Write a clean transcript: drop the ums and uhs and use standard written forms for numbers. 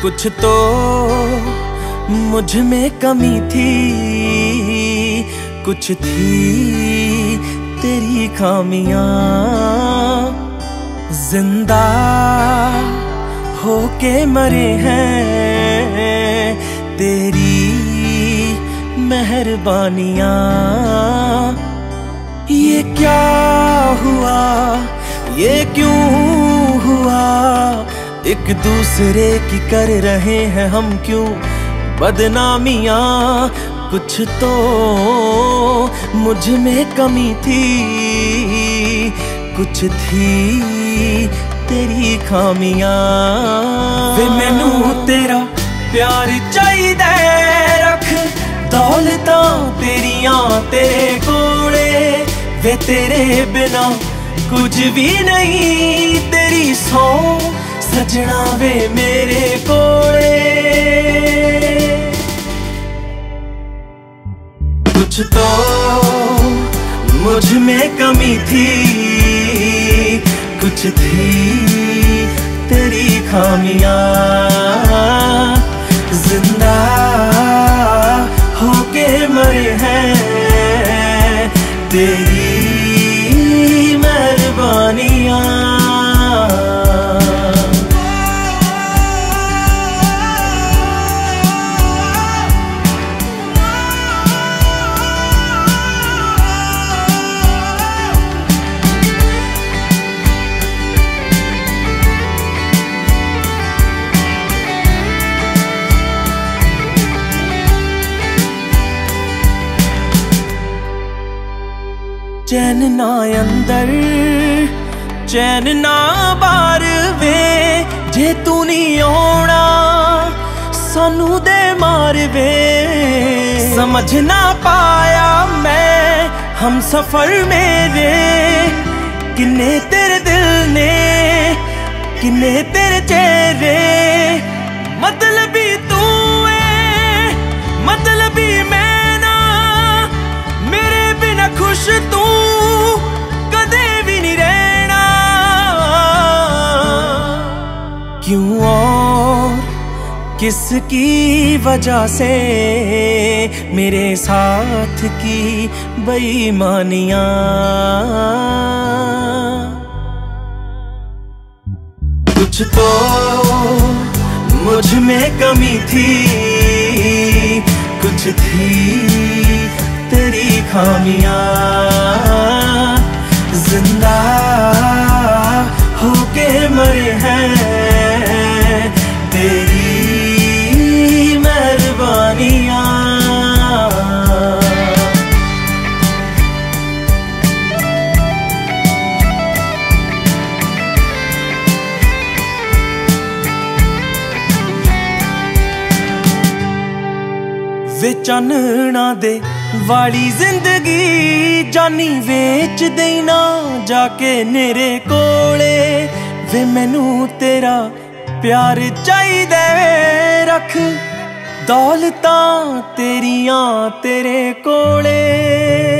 कुछ तो मुझ में कमी थी, कुछ थी तेरी खामियां। जिंदा होके मरे हैं तेरी मेहरबानियां। ये क्या हुआ, ये क्यों हुआ, एक दूसरे की कर रहे हैं हम क्यों बदनामियां। कुछ तो मुझ में कमी थी, कुछ थी तेरी खामियां। वे मैनू तेरा प्यार चाहिदा रख, दौलतां तेरियां तेरे कोले। वे तेरे बिना कुछ भी नहीं, तेरी सौ सजना वे मेरे कोले। कुछ तो मुझ में कमी थी, कुछ थी तेरी खामियां। जिंदा होके मरे हैं तेरी मेहरबानियां। चैन ना अंदर चैन ना बाहर वे, जे तू नहीं आना सानू दे मार वे। समझ ना पाया मैं हम सफर मेरे, किन्ने तेरे दिल ने किन्ने तेरे चेहरे। मतलबी तू है मतलबी मैं ना, मेरे बिना खुश तू कदे भी नहीं रहना। क्यों और किसकी वजह से मेरे साथ की बेईमानियां। कुछ तो मुझ में कमी थी, कुछ थी तेरी खामियां। जिंदा होके मरे हैं तेरी मेहरबानियां। वे चानना दे वाली जिंदगी जानी वेच देना जाके मेरे कोले। वे मैनू तेरा प्यार चाहिदा रख, दौलतां तेरियां तेरे कोले।